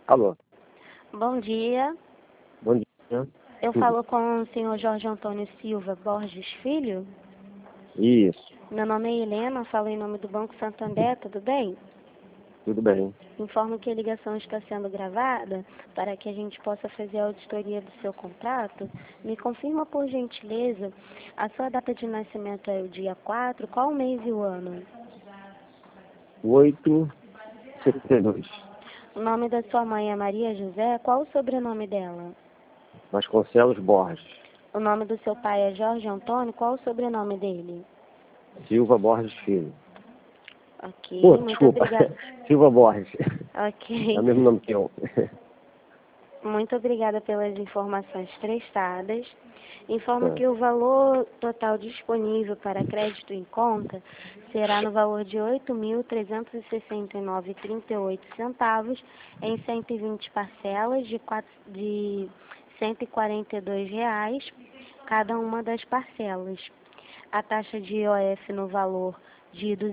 Alô, Bom dia, bom dia. eu falo com o senhor Jorge Antônio Silva Borges Filho. Isso, Meu nome é Helena, falo em nome do Banco Santander, tudo bem? tudo bem. Informo que a ligação está sendo gravada para que a gente possa fazer a auditoria do seu contrato. Me confirma, por gentileza, a sua data de nascimento é o dia 4, qual o mês e o ano? 872. O nome da sua mãe é Maria José, qual o sobrenome dela? Vasconcelos Borges. O nome do seu pai é Jorge Antônio, qual o sobrenome dele? Silva Borges Filho. Ok, Pô, muito desculpa. obrigada. Silva Borges. É Ok. o mesmo nome que eu. Muito obrigada pelas informações prestadas. Informo Tá. que o valor total disponível para crédito em conta será no valor de R$ 8.369,38 em 120 parcelas de R$ 142, cada uma das parcelas. A taxa de IOF no valor de R$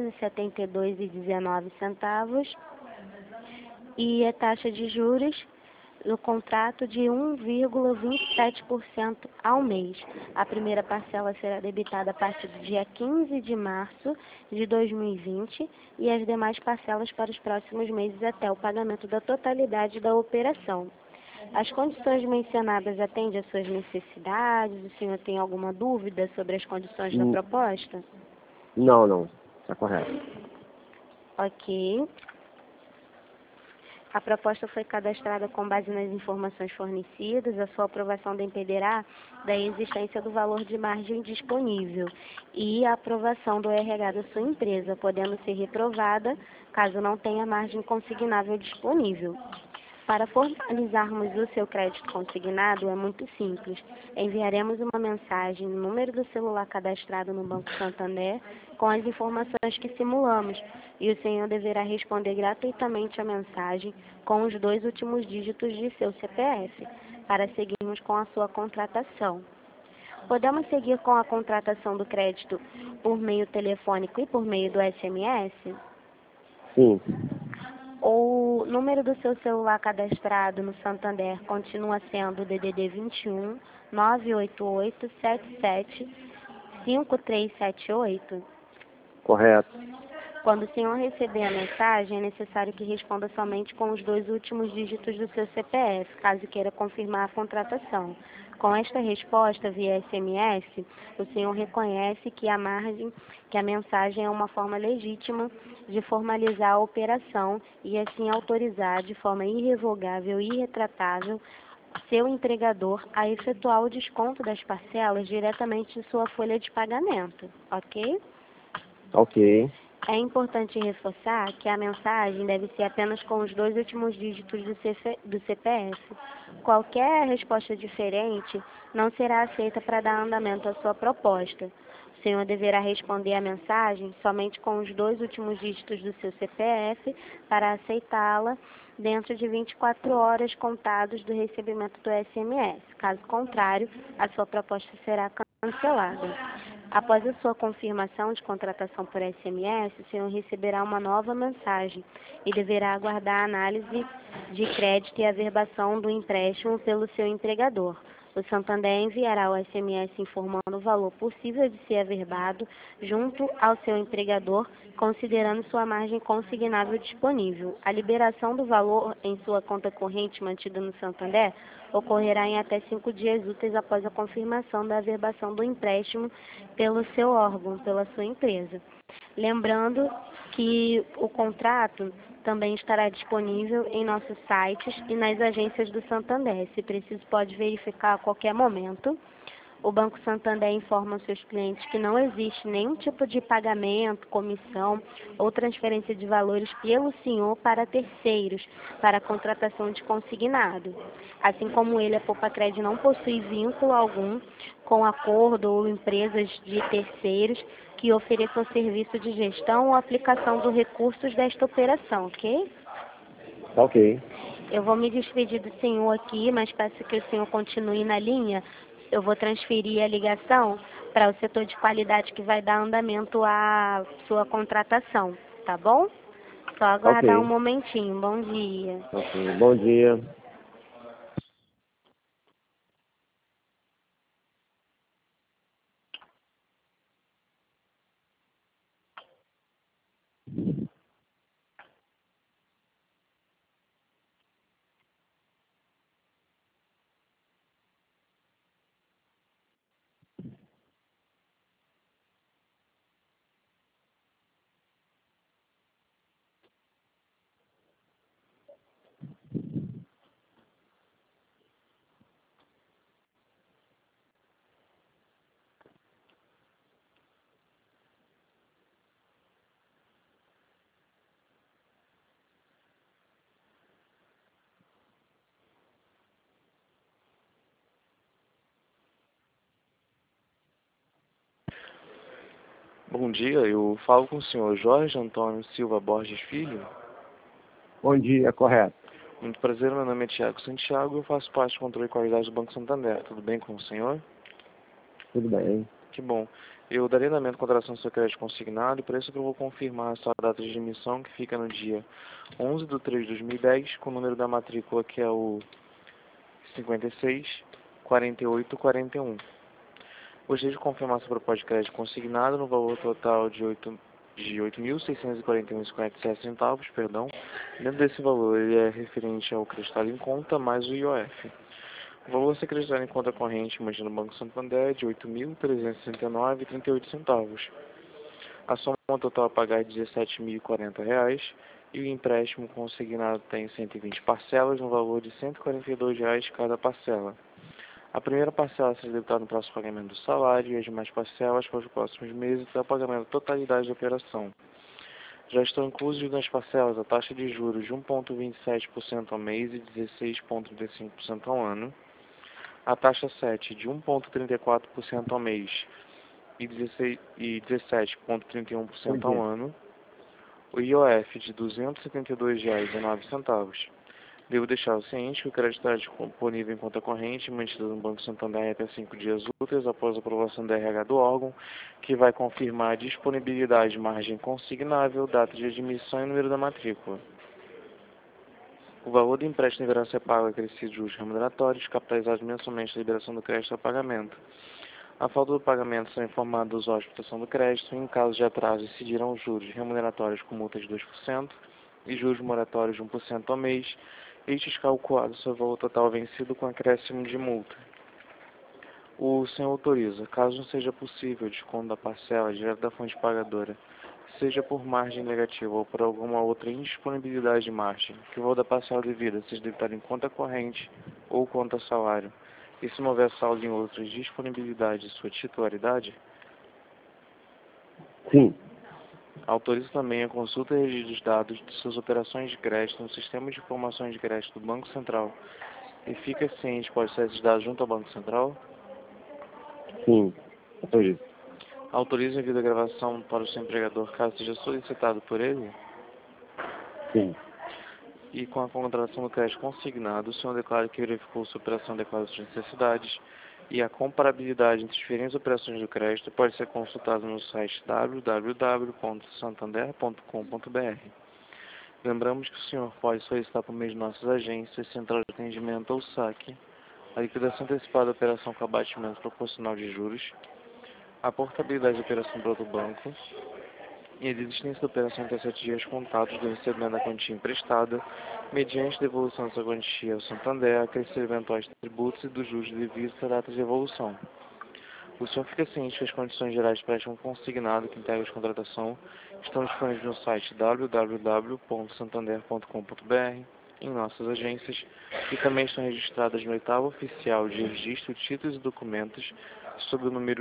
272,19 e a taxa de juros no contrato de 1,27% ao mês. A primeira parcela será debitada a partir do dia 15 de março de 2020 e as demais parcelas para os próximos meses até o pagamento da totalidade da operação. As condições mencionadas atendem às suas necessidades? O senhor tem alguma dúvida sobre as condições da proposta? Não. Tá correto. Ok. A proposta foi cadastrada com base nas informações fornecidas. A sua aprovação dependerá da existência do valor de margem disponível e a aprovação do RH da sua empresa, podendo ser reprovada caso não tenha margem consignável disponível. Para formalizarmos o seu crédito consignado é muito simples. Enviaremos uma mensagem no número do celular cadastrado no Banco Santander com as informações que simulamos e o senhor deverá responder gratuitamente a mensagem com os 2 últimos dígitos de seu CPF para seguirmos com a sua contratação. Podemos seguir com a contratação do crédito por meio telefônico e por meio do SMS? Sim, O número do seu celular cadastrado no Santander continua sendo o DDD 21 988 77 5378. correto. Quando o senhor receber a mensagem, é necessário que responda somente com os 2 últimos dígitos do seu CPF, caso queira confirmar a contratação. Com esta resposta via SMS, o senhor reconhece que a mensagem é uma forma legítima de formalizar a operação e assim autorizar de forma irrevogável e irretratável seu entregador a efetuar o desconto das parcelas diretamente em sua folha de pagamento, ok? Ok. É importante reforçar que a mensagem deve ser apenas com os 2 últimos dígitos do CPF. Qualquer resposta diferente não será aceita para dar andamento à sua proposta. O senhor deverá responder a mensagem somente com os 2 últimos dígitos do seu CPF para aceitá-la dentro de 24 horas contados do recebimento do SMS. Caso contrário, a sua proposta será cancelada. Após a sua confirmação de contratação por SMS, o senhor receberá uma nova mensagem e deverá aguardar a análise de crédito e averbação do empréstimo pelo seu empregador. O Santander enviará o SMS informando o valor possível de ser averbado junto ao seu empregador, considerando sua margem consignável disponível. A liberação do valor em sua conta corrente mantida no Santander ocorrerá em até 5 dias úteis após a confirmação da averbação do empréstimo pelo seu órgão, pela sua empresa. Lembrando que o contrato também estará disponível em nossos sites e nas agências do Santander. Se preciso, pode verificar a qualquer momento. O Banco Santander informa aos seus clientes que não existe nenhum tipo de pagamento, comissão ou transferência de valores pelo senhor para terceiros, para a contratação de consignado. Assim como ele, a Poupa-Crédito não possui vínculo algum com acordo ou empresas de terceiros que ofereçam serviço de gestão ou aplicação dos recursos desta operação, ok? Ok. Eu vou me despedir do senhor aqui, mas peço que o senhor continue na linha. Eu vou transferir a ligação para o setor de qualidade que vai dar andamento à sua contratação, tá bom? Só Tá aguardar um ok. momentinho. Bom dia. Ok. Bom dia. Bom dia, eu falo com o senhor Jorge Antônio Silva Borges Filho. Bom dia, correto. Muito prazer, meu nome é Tiago Santiago e eu faço parte do controle de qualidade do Banco Santander. Tudo bem com o senhor? Tudo bem. Que bom. Eu darei andamento à contratação do seu crédito consignado e por isso que eu vou confirmar a sua data de emissão, que fica no dia 11 de 3 de 2010, com o número da matrícula que é o 564841. Gostaria de confirmar sua proposta de crédito consignado no valor total de 8.641,57 centavos, perdão. Dentro desse valor, ele é referente ao creditado em conta mais o IOF. O valor a ser creditado em conta corrente mantido no Banco Santander é de 8.369,38 centavos. A soma total a pagar é de R$ 17.040 e o empréstimo consignado tem 120 parcelas no valor de R$ 142 cada parcela. A primeira parcela será debitada no próximo pagamento do salário e as demais parcelas para os próximos meses até o pagamento da totalidade da operação. Já estão inclusos nas parcelas a taxa de juros de 1,27% ao mês e 16,35% ao ano, a taxa 7 de 1,34% ao mês e 17,31% Bom ao dia. ano, o IOF de R$ 272,09. Devo deixar o ciente que o crédito estará disponível em conta corrente mantida no Banco Santander até 5 dias úteis após a aprovação do RH do órgão, que vai confirmar a disponibilidade de margem consignável, data de admissão e número da matrícula. O valor do empréstimo deverá ser pago acrescido de juros remuneratórios, capitalizados mensalmente da liberação do crédito a pagamento. A falta do pagamento será informado dos órgãos de proteção do crédito e, em caso de atraso, incidirão os juros remuneratórios com multa de 2% e juros moratórios de 1% ao mês, estes calculados sobre o valor total vencido com acréscimo de multa. O senhor autoriza, caso não seja possível o desconto da parcela direto da fonte pagadora, seja por margem negativa ou por alguma outra indisponibilidade de margem, que o valor da parcela devida seja debitado em conta corrente ou conta salário, e se não houver saldo em outras disponibilidades de sua titularidade, Sim. autoriza também a consulta e registro dos dados de suas operações de crédito no Sistema de Informações de Crédito do Banco Central e fica ciente pode ser esses dados junto ao Banco Central. Sim. Autorizo. Autoriza a envio da gravação para o seu empregador caso seja solicitado por ele. Sim. E com a contratação do crédito consignado, o senhor declara que verificou sua operação adequada às suas necessidades e a comparabilidade entre as diferentes operações do crédito pode ser consultada no site www.santander.com.br. Lembramos que o senhor pode solicitar por meio de nossas agências, central de atendimento ou saque, a liquidação antecipada da operação com abatimento proporcional de juros, a portabilidade da operação para outro banco e a desistência da operação até 7 dias contados do recebimento da quantia emprestada, mediante devolução dessa quantia ao Santander, acrescer eventuais tributos e dos juros devidos à data de evolução. O senhor fica ciente que as condições gerais de empréstimo consignado que integram a contratação estão disponíveis no site www.santander.com.br, em nossas agências, e também estão registradas no oitavo oficial de registro de títulos e documentos sob o número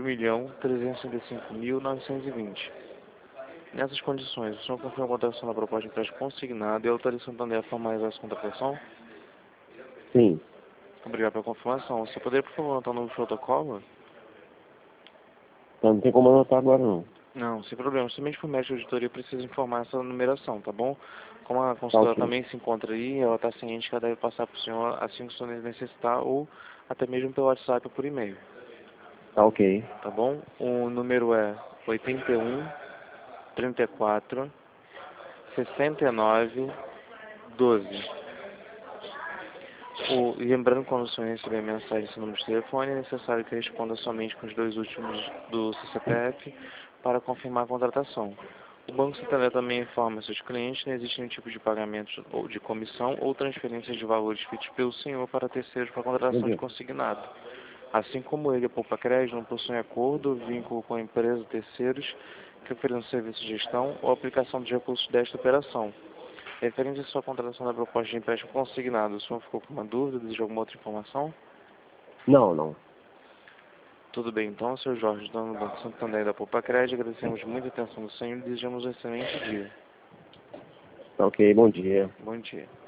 1.365.920. Nessas condições, o senhor confirma a contratação da proposta de empréstimo consignado e autoriza o Santander a formalizar essa contratação? Sim. Obrigado pela confirmação. Você poderia, por favor, anotar o novo protocolo? Então não tem como anotar agora não. Não, sem problema. Somente por médico de auditoria precisa informar essa numeração, tá bom? Como a Tá consultora ok. também se encontra aí, ela está ciente que ela deve passar para o senhor assim que o senhor necessitar, ou até mesmo pelo WhatsApp ou por e-mail, Tá ok. tá bom? O número é 81 34 6912. E lembrando, quando o senhor receber a mensagem desse número de telefone, é necessário que responda somente com os dois últimos do seu CPF para confirmar a contratação. O Banco Santander também informa seus clientes que não existe nenhum tipo de pagamento ou de comissão ou transferência de valores feitos pelo senhor para terceiros para contratação de consignado. Assim como ele, a Poupa Crédito, não possui acordo ou vínculo com a empresa ou terceiros que ofereçam serviço de gestão ou aplicação de recursos desta operação. Referente à sua contratação da proposta de empréstimo consignado, o senhor ficou com uma dúvida, deseja alguma outra informação? Não. Tudo bem, então, Sr. Jorge, dono do Banco Santander da Poupa Crédito, agradecemos muito a atenção do senhor e desejamos um excelente dia. Ok, bom dia. Bom dia.